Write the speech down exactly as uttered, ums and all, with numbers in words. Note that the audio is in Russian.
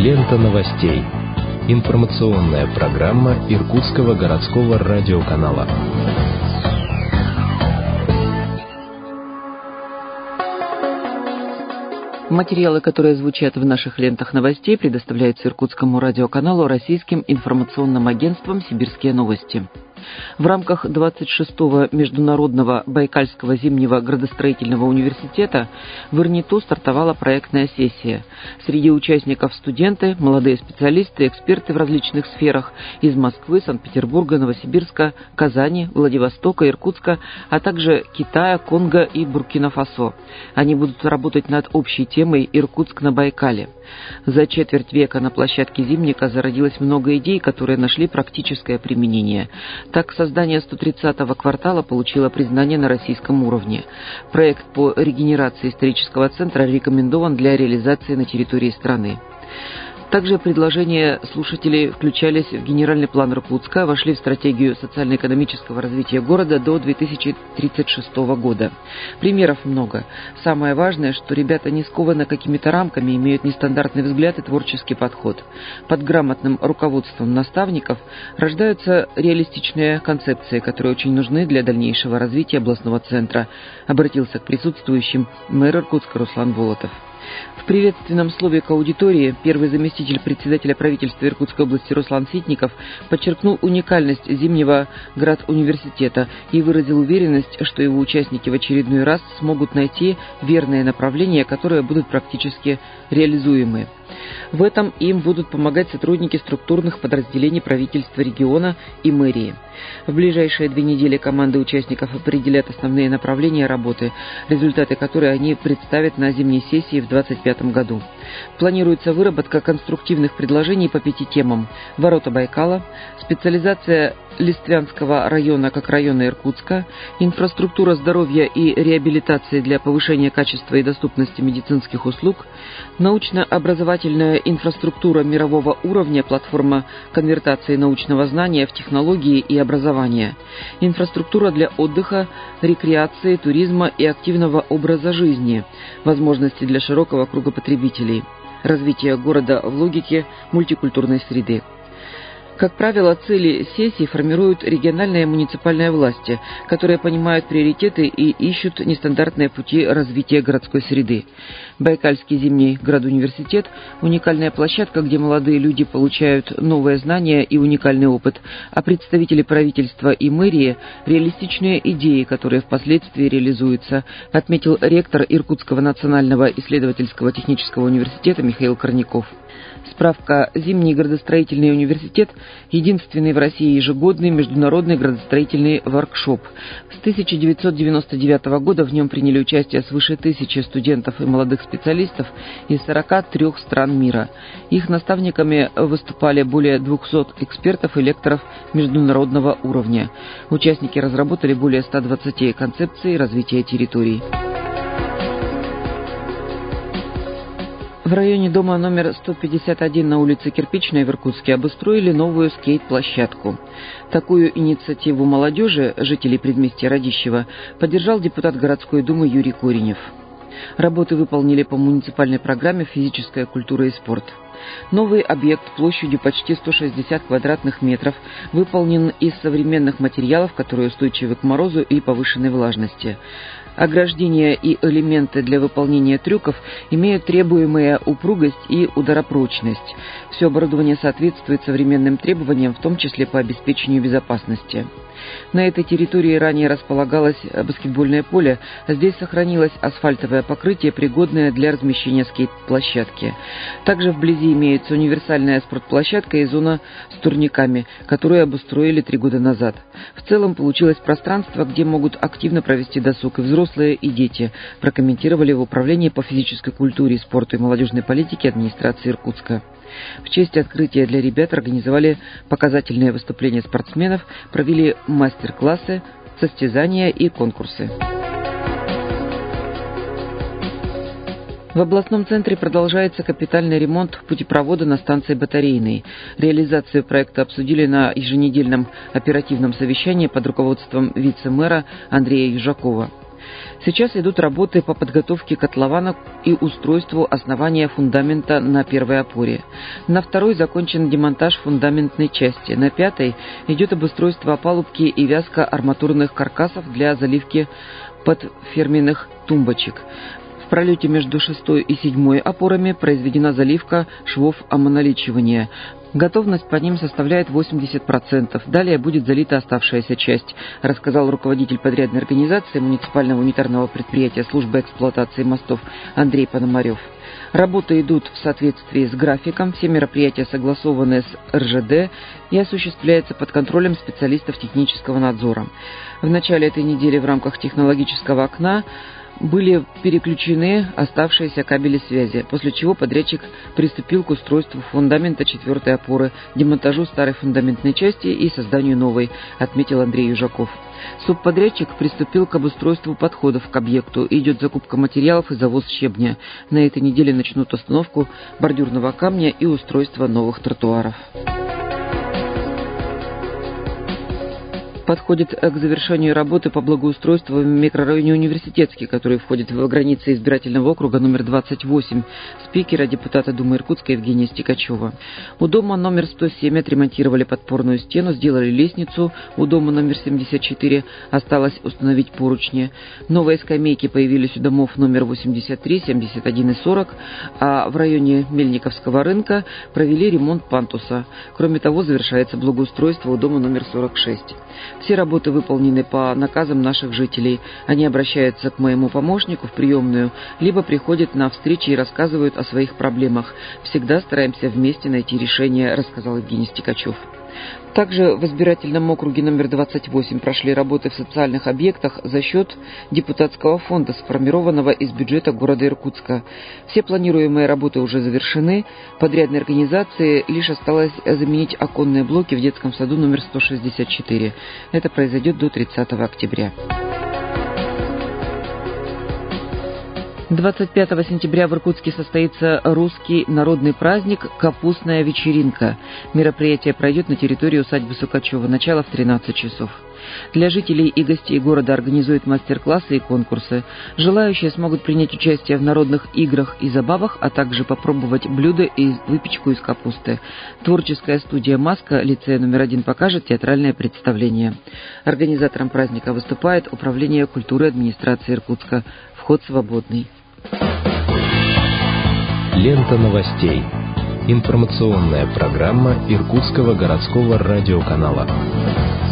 Лента новостей. Информационная программа Иркутского городского радиоканала. Материалы, которые звучат в наших лентах новостей, предоставляются Иркутскому радиоканалу Российским информационным агентством «Сибирские новости». В рамках двадцать шестого Международного Байкальского зимнего градостроительного университета в ИРНИТУ стартовала проектная сессия. Среди участников студенты, молодые специалисты, эксперты в различных сферах из Москвы, Санкт-Петербурга, Новосибирска, Казани, Владивостока, Иркутска, а также Китая, Конго и Буркина-Фасо. Они будут работать над общей темой «Иркутск на Байкале». За четверть века на площадке Зимника зародилось много идей, которые нашли практическое применение. Так, создание сто тридцатого квартала получило признание на российском уровне. Проект по регенерации исторического центра рекомендован для реализации на территории страны. Также предложения слушателей включались в генеральный план Иркутска, вошли в стратегию социально-экономического развития города до две тысячи тридцать шестого года. Примеров много. Самое важное, что ребята не скованы какими-то рамками, имеют нестандартный взгляд и творческий подход. Под грамотным руководством наставников рождаются реалистичные концепции, которые очень нужны для дальнейшего развития областного центра, обратился к присутствующим мэр Иркутска Руслан Болотов. В приветственном слове к аудитории первый заместитель председателя правительства Иркутской области Руслан Ситников подчеркнул уникальность Зимнего градуниверситета и выразил уверенность, что его участники в очередной раз смогут найти верное направление, которое будут практически реализуемы. В этом им будут помогать сотрудники структурных подразделений правительства региона и мэрии. В ближайшие две недели команды участников определят основные направления работы, результаты которой они представят на зимней сессии в две тысячи двадцать пятом году. Планируется выработка конструктивных предложений по пяти темам: ворота Байкала, специализация Листвянского района как района Иркутска, инфраструктура здоровья и реабилитации для повышения качества и доступности медицинских услуг, научно-образовательная инфраструктура мирового уровня, платформа конвертации научного знания в технологии и образование, инфраструктура для отдыха, рекреации, туризма и активного образа жизни, возможности для широкого круга потребителей, развитие города в логике мультикультурной среды. Как правило, цели сессий формируют региональные и муниципальные власти, которые понимают приоритеты и ищут нестандартные пути развития городской среды. Байкальский зимний градуниверситет – уникальная площадка, где молодые люди получают новые знания и уникальный опыт, а представители правительства и мэрии – реалистичные идеи, которые впоследствии реализуются, отметил ректор Иркутского национального исследовательского технического университета Михаил Корняков. Справка: Зимний градостроительный университет – единственный в России ежегодный международный градостроительный воркшоп. С тысяча девятьсот девяносто девятого года в нем приняли участие свыше тысячи студентов и молодых специалистов из сорока трёх стран мира. Их наставниками выступали более двухсот экспертов и лекторов международного уровня. Участники разработали более ста двадцати концепций развития территорий. В районе дома номер сто пятьдесят один на улице Кирпичной в Иркутске обустроили новую скейт-площадку. Такую инициативу молодежи, жителей предместья Радищева, поддержал депутат городской думы Юрий Коренев. Работы выполнили по муниципальной программе «Физическая культура и спорт». Новый объект площадью почти сто шестьдесят квадратных метров выполнен из современных материалов, которые устойчивы к морозу и повышенной влажности. Ограждения и элементы для выполнения трюков имеют требуемая упругость и ударопрочность. Все оборудование соответствует современным требованиям, в том числе по обеспечению безопасности. На этой территории ранее располагалось баскетбольное поле, а здесь сохранилось асфальтовое покрытие, пригодное для размещения скейт-площадки. Также вблизи имеется универсальная спортплощадка и зона с турниками, которую обустроили три года назад. В целом получилось пространство, где могут активно провести досуг и взрослые, и дети, прокомментировали в Управлении по физической культуре, спорту и молодежной политике администрации Иркутска. В честь открытия для ребят организовали показательные выступления спортсменов, провели мастер-классы, состязания и конкурсы. В областном центре продолжается капитальный ремонт путепровода на станции Батарейной. Реализацию проекта обсудили на еженедельном оперативном совещании под руководством вице-мэра Андрея Южакова. Сейчас идут работы по подготовке котлована и устройству основания фундамента на первой опоре. На второй закончен демонтаж фундаментной части. На пятой идет обустройство опалубки и вязка арматурных каркасов для заливки подферменных тумбочек. В пролете между шестой и седьмой опорами произведена заливка швов омоналичивания. Готовность по ним составляет восемьдесят процентов. Далее будет залита оставшаяся часть, рассказал руководитель подрядной организации муниципального унитарного предприятия службы эксплуатации мостов Андрей Пономарев. Работы идут в соответствии с графиком, все мероприятия согласованы с эр жэ дэ и осуществляются под контролем специалистов технического надзора. В начале этой недели в рамках технологического окна были переключены оставшиеся кабели связи, после чего подрядчик приступил к устройству фундамента четвертой опоры, демонтажу старой фундаментной части и созданию новой, отметил Андрей Южаков. Субподрядчик приступил к обустройству подходов к объекту. Идет закупка материалов и завоз щебня. На этой неделе начнут установку бордюрного камня и устройство новых тротуаров. Подходит к завершению работы по благоустройству в микрорайоне Университетский, который входит в границы избирательного округа номер двадцать восемь, спикера депутата Думы Иркутска Евгения Стекачева. У дома номер сто семь отремонтировали подпорную стену, сделали лестницу. У дома номер семьдесят четыре осталось установить поручни. Новые скамейки появились у домов номер восемьдесят три, семьдесят один и сорок, а в районе Мельниковского рынка провели ремонт пантуса. Кроме того, завершается благоустройство у дома номер сорок шесть. Все работы выполнены по наказам наших жителей. Они обращаются к моему помощнику в приемную, либо приходят на встречи и рассказывают о своих проблемах. Всегда стараемся вместе найти решение, рассказал Евгений Стекачев. Также в избирательном округе номер двадцать восемь прошли работы в социальных объектах за счет депутатского фонда, сформированного из бюджета города Иркутска. Все планируемые работы уже завершены. Подрядной организации лишь осталось заменить оконные блоки в детском саду номер сто шестьдесят четыре. Это произойдет до тридцатого октября. двадцать пятого сентября в Иркутске состоится русский народный праздник «Капустная вечеринка». Мероприятие пройдет на территории усадьбы Сукачева. Начало в тринадцать часов. Для жителей и гостей города организуют мастер-классы и конкурсы. Желающие смогут принять участие в народных играх и забавах, а также попробовать блюда и выпечку из капусты. Творческая студия «Маска» лицея номер один покажет театральное представление. Организатором праздника выступает Управление культуры администрации Иркутска. Вход свободный. Лента новостей. Информационная программа Иркутского городского радиоканала.